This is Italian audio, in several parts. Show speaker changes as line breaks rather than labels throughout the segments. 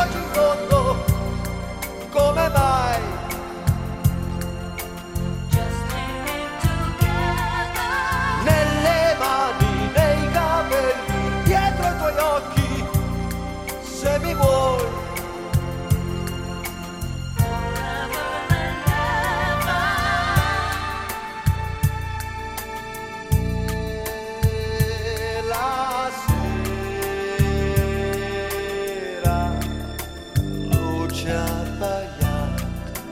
giù in fondo, come mai? Nelle mani, nei capelli, dietro ai tuoi occhi, se mi vuoi. La sera, luce abbagliata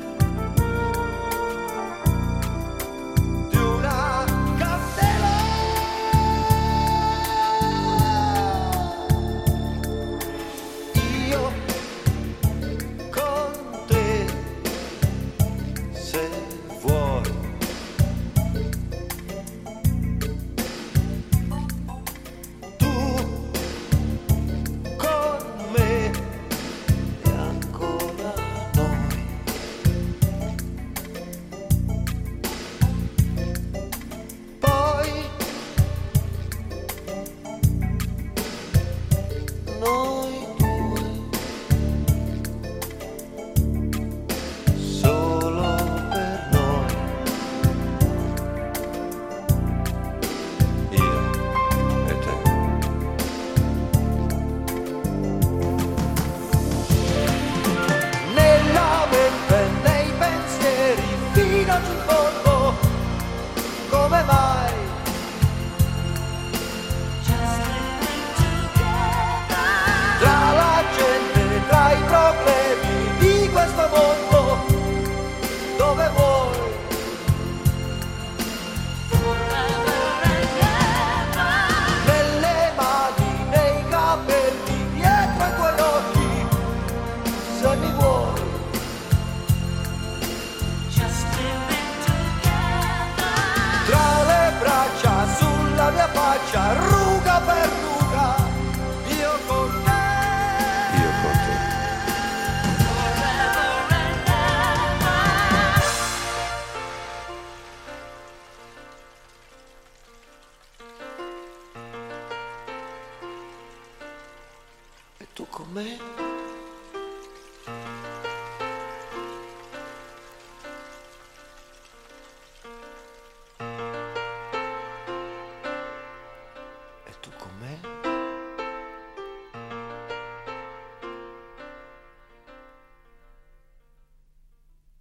di una candela, io con te, se vuoi. Tu con me e ancora noi. Poi noi due, solo per noi. Io e te. Nella mente, nei pensieri, fino giù in fondo, come mai? Tra la gente, tra i problemi di questo mondo, dove vuoi? Nelle mani, nei capelli, dietro ai tuoi occhi, se mi vuoi. Tra le braccia, sulla mia faccia, ruga per ruga, io con te. Io con te. E tu con me? E tu con me?